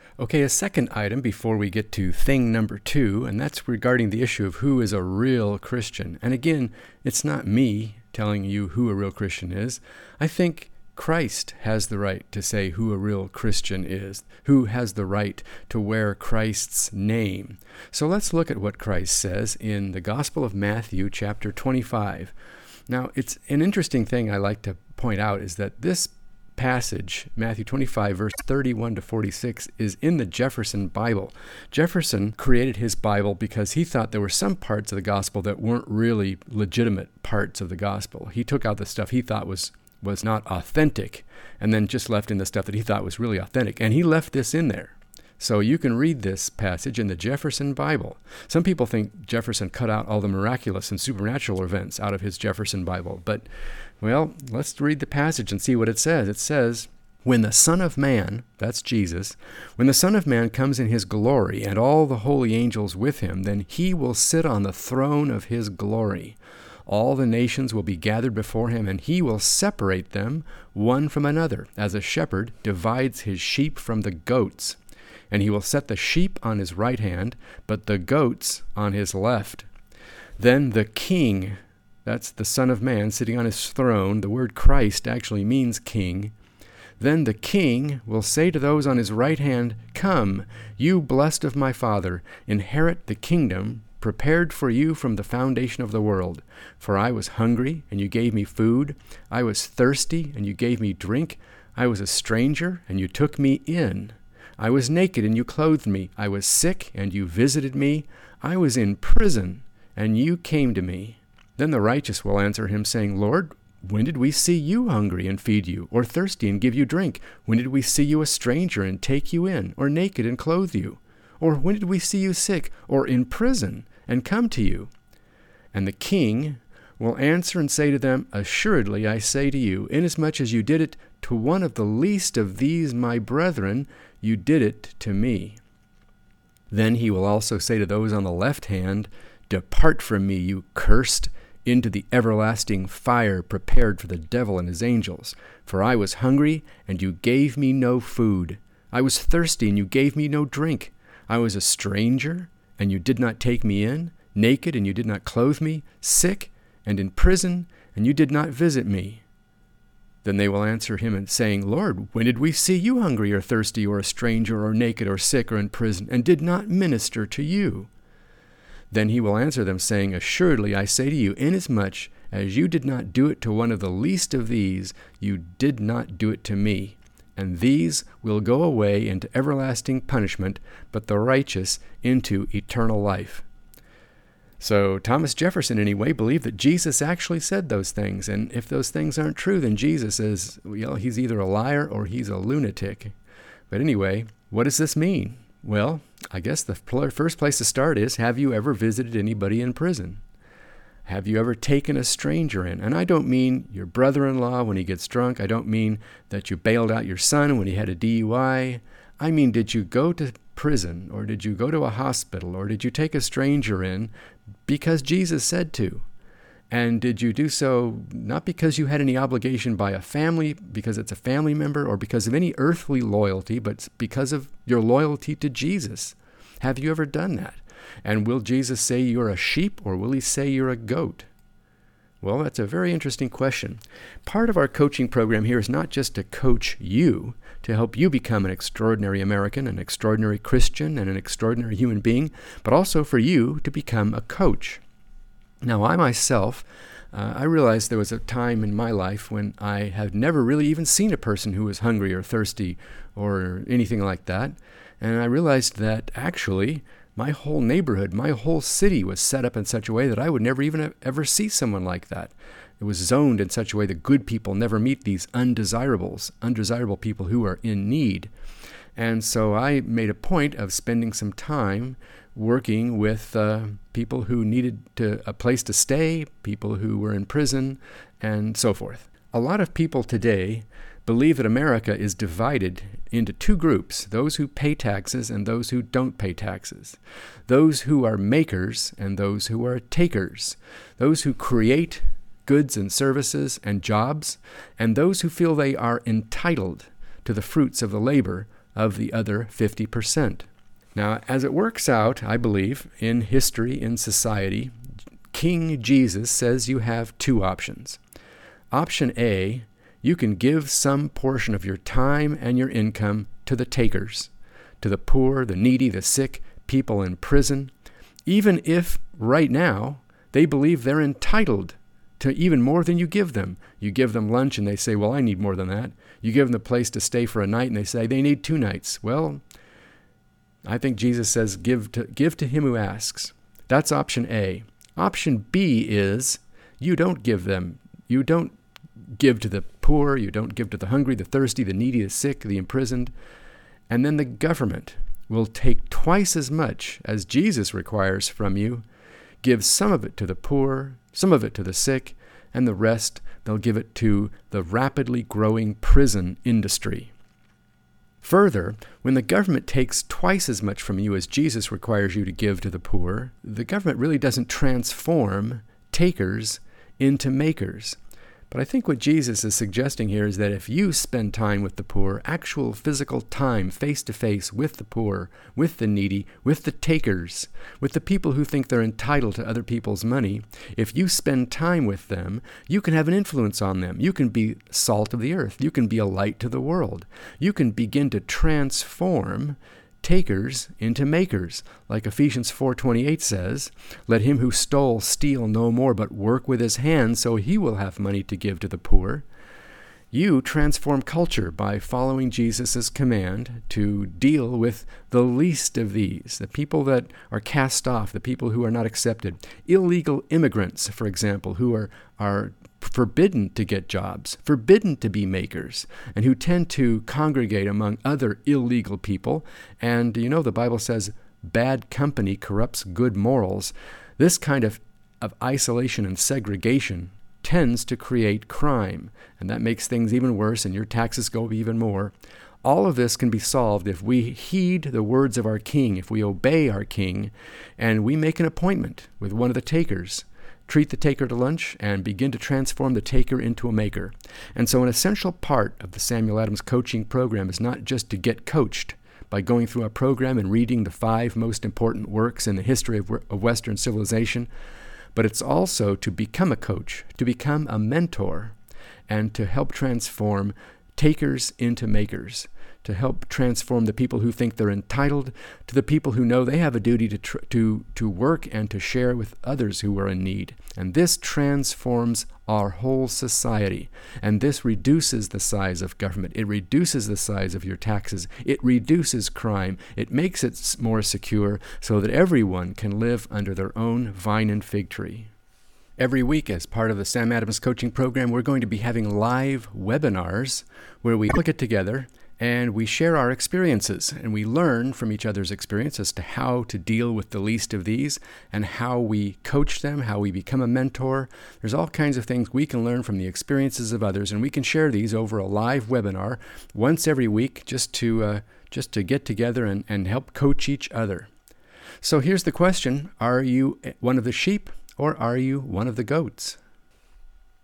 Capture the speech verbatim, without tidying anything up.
Okay, a second item before we get to thing number two, and that's regarding the issue of who is a real Christian. And again, it's not me telling you who a real Christian is. I think Christ has the right to say who a real Christian is, who has the right to wear Christ's name. So let's look at what Christ says in the Gospel of Matthew, chapter twenty-five. Now, it's an interesting thing I like to point out is that this passage, Matthew twenty-five, verse thirty-one to forty-six, is in the Jefferson Bible. Jefferson created his Bible because he thought there were some parts of the gospel that weren't really legitimate parts of the gospel. He took out the stuff he thought was was not authentic, and then just left in the stuff that he thought was really authentic. And he left this in there. So you can read this passage in the Jefferson Bible. Some people think Jefferson cut out all the miraculous and supernatural events out of his Jefferson Bible. But, well, let's read the passage and see what it says. It says, "When the Son of Man," that's Jesus, "when the Son of Man comes in his glory and all the holy angels with him, then he will sit on the throne of his glory. All the nations will be gathered before him, and he will separate them one from another, as a shepherd divides his sheep from the goats. And he will set the sheep on his right hand, but the goats on his left. Then the King," that's the Son of Man sitting on his throne, the word Christ actually means king, "then the King will say to those on his right hand, 'Come, you blessed of my Father, inherit the kingdom prepared for you from the foundation of the world. For I was hungry, and you gave me food. I was thirsty, and you gave me drink. I was a stranger, and you took me in. I was naked, and you clothed me. I was sick, and you visited me. I was in prison, and you came to me.' Then the righteous will answer him, saying, 'Lord, when did we see you hungry and feed you, or thirsty and give you drink? When did we see you a stranger and take you in, or naked and clothe you? Or when did we see you sick, or in prison, and come to you?' And the King will answer and say to them, 'Assuredly I say to you, inasmuch as you did it to one of the least of these my brethren, you did it to me.' Then he will also say to those on the left hand, 'Depart from me, you cursed, into the everlasting fire prepared for the devil and his angels. For I was hungry, and you gave me no food. I was thirsty, and you gave me no drink. I was a stranger, and you did not take me in, naked, and you did not clothe me, sick, and in prison, and you did not visit me.' Then they will answer him and saying, 'Lord, when did we see you hungry or thirsty or a stranger or naked or sick or in prison, and did not minister to you?' Then he will answer them, saying, 'Assuredly I say to you, inasmuch as you did not do it to one of the least of these, you did not do it to me. And these will go away into everlasting punishment, but the righteous into eternal life.'" So Thomas Jefferson, anyway, believed that Jesus actually said those things. And if those things aren't true, then Jesus is, well, he's either a liar or he's a lunatic. But anyway, what does this mean? Well, I guess the first place to start is, have you ever visited anybody in prison? Have you ever taken a stranger in? And I don't mean your brother-in-law when he gets drunk. I don't mean that you bailed out your son when he had a D U I. I mean, did you go to prison, or did you go to a hospital, or did you take a stranger in because Jesus said to? And did you do so not because you had any obligation by a family, because it's a family member, or because of any earthly loyalty, but because of your loyalty to Jesus? Have you ever done that? And will Jesus say you're a sheep, or will he say you're a goat? Well, that's a very interesting question. Part of our coaching program here is not just to coach you, to help you become an extraordinary American, an extraordinary Christian, and an extraordinary human being, but also for you to become a coach. Now, I myself, uh, I realized there was a time in my life when I had never really even seen a person who was hungry or thirsty or anything like that. And I realized that actually my whole neighborhood, my whole city was set up in such a way that I would never even ever see someone like that. It was zoned in such a way that good people never meet these undesirables, undesirable people who are in need. And so I made a point of spending some time working with uh, people who needed to, a place to stay, people who were in prison, and so forth. A lot of people today believe that America is divided into two groups, those who pay taxes and those who don't pay taxes, those who are makers and those who are takers, those who create goods and services and jobs, and those who feel they are entitled to the fruits of the labor of the other fifty percent. Now, as it works out, I believe, in history, in society, King Jesus says you have two options. Option A, you can give some portion of your time and your income to the takers, to the poor, the needy, the sick, people in prison, even if right now they believe they're entitled to even more than you give them. You give them lunch and they say, well, I need more than that. You give them the place to stay for a night and they say they need two nights. Well, I think Jesus says give to, give to him who asks. That's option A. Option B is you don't give them. You don't give to the poor. You don't give to the hungry, the thirsty, the needy, the sick, the imprisoned. And then the government will take twice as much as Jesus requires from you, give some of it to the poor, some of it to the sick, and the rest they'll give it to the rapidly growing prison industry. Further, when the government takes twice as much from you as Jesus requires you to give to the poor, the government really doesn't transform takers into makers. But I think what Jesus is suggesting here is that if you spend time with the poor, actual physical time face-to-face with the poor, with the needy, with the takers, with the people who think they're entitled to other people's money, if you spend time with them, you can have an influence on them. You can be salt of the earth. You can be a light to the world. You can begin to transform takers into makers. Like Ephesians four twenty-eight says, let him who stole steal no more, but work with his hands so he will have money to give to the poor. You transform culture by following Jesus' command to deal with the least of these, the people that are cast off, the people who are not accepted, illegal immigrants, for example, who are, are forbidden to get jobs, forbidden to be makers, and who tend to congregate among other illegal people. And, you know, the Bible says bad company corrupts good morals. This kind of, of isolation and segregation tends to create crime, and that makes things even worse, and your taxes go up even more. All of this can be solved if we heed the words of our King, if we obey our King, and we make an appointment with one of the takers. Treat the taker to lunch and begin to transform the taker into a maker. And so an essential part of the Samuel Adams coaching program is not just to get coached by going through a program and reading the five most important works in the history of, of Western civilization, but it's also to become a coach, to become a mentor, and to help transform takers into makers, to help transform the people who think they're entitled to the people who know they have a duty to tr- to to work and to share with others who are in need. And this transforms our whole society. And this reduces the size of government. It reduces the size of your taxes. It reduces crime. It makes it more secure so that everyone can live under their own vine and fig tree. Every week, as part of the Sam Adams coaching program, we're going to be having live webinars where we look at together and we share our experiences, and we learn from each other's experience as to how to deal with the least of these and how we coach them, how we become a mentor. There's all kinds of things we can learn from the experiences of others, and we can share these over a live webinar once every week just to uh, just to get together and, and help coach each other. So here's the question: are you one of the sheep or are you one of the goats?